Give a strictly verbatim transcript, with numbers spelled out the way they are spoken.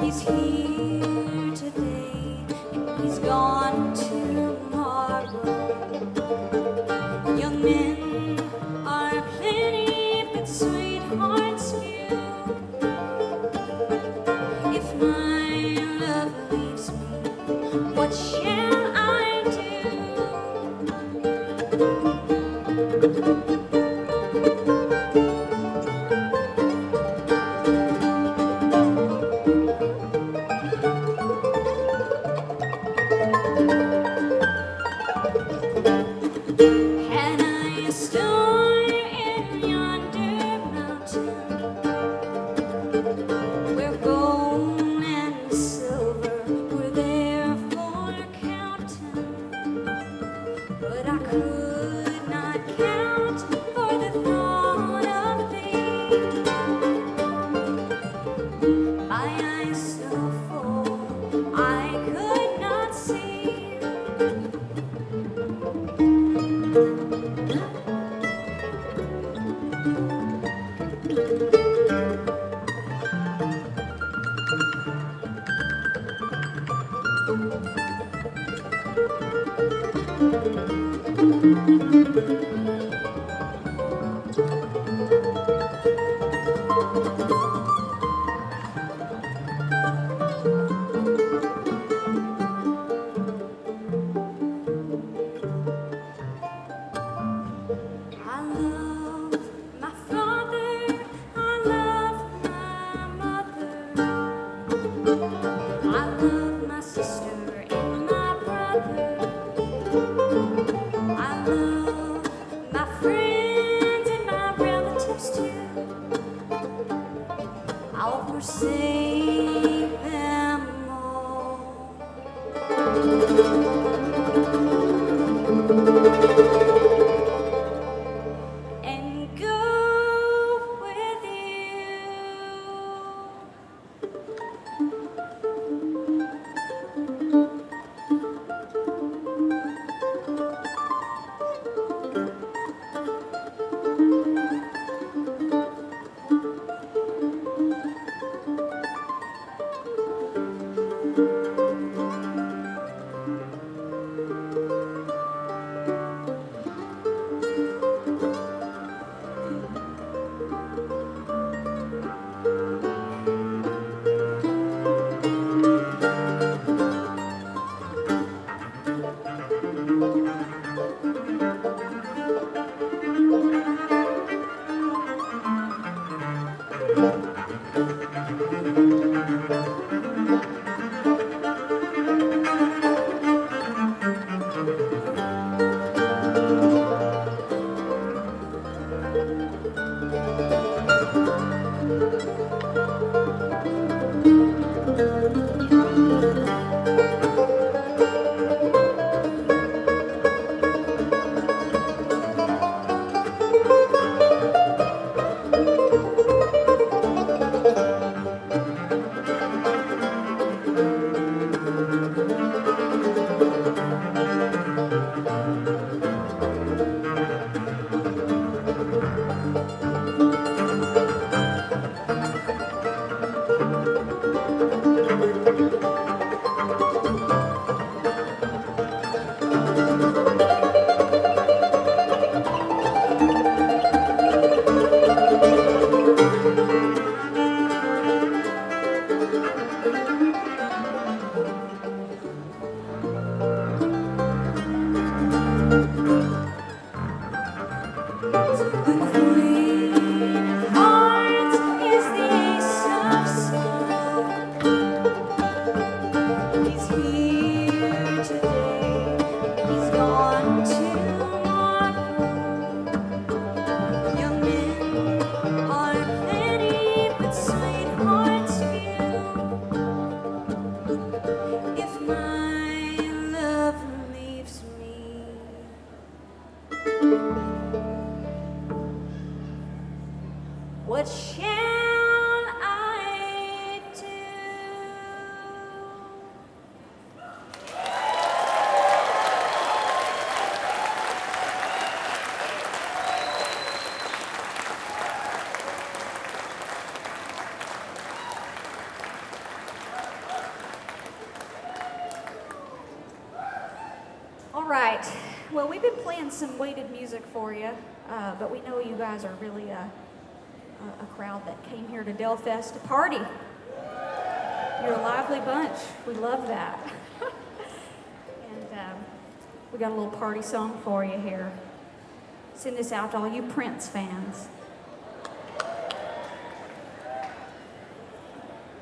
He's here today and he's gone tomorrow. Young men are plenty, but sweethearts few. If my love leaves me, what shall I do? Had I a star in yonder mountain, where gold and silver were there for counting, but I could not count for the thought of thee. My eyes so full I could not see. I love my father, I love my mother, I love my sister and my brother, I love my friends and my relatives too. I'll forsake them all and go with you. right. Well, we've been playing some weighted music for you, uh, but we know you guys are really a, a, a crowd that came here to Delfest to party. You're a lively bunch. We love that. and um, we got a little party song for you here. Send this out to all you Prince fans.